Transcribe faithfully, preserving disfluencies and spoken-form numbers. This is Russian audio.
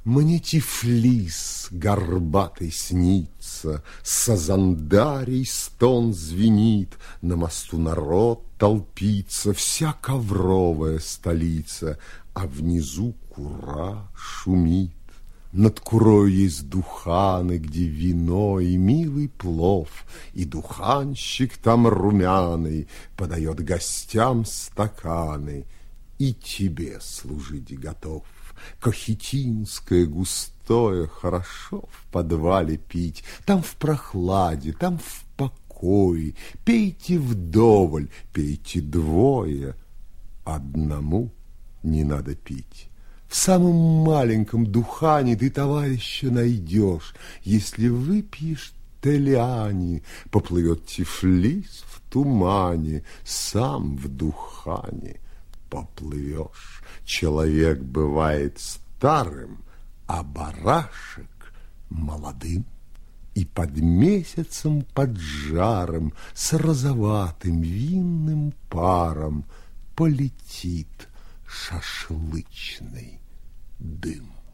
Мне Тифлис горбатый снится, Сазандарий стон звенит, На мосту народ толпится, Вся ковровая столица, А внизу кура шумит. Над курой есть духаны, где вино и милый плов, И духанщик там румяный подает гостям стаканы, И тебе служить готов. Кахетинское густое хорошо в подвале пить, Там в прохладе, там в покое. Пейте вдоволь, пейте двое, Одному не надо пить. В самом маленьком духане ты товарища найдешь. Если выпьешь Телиани, поплывет Тифлис в тумане, Сам в духане поплывешь. Человек бывает старым, а барашек молодым. И под месяцем, под жаром, с розоватым винным паром полетит шашлычный дым.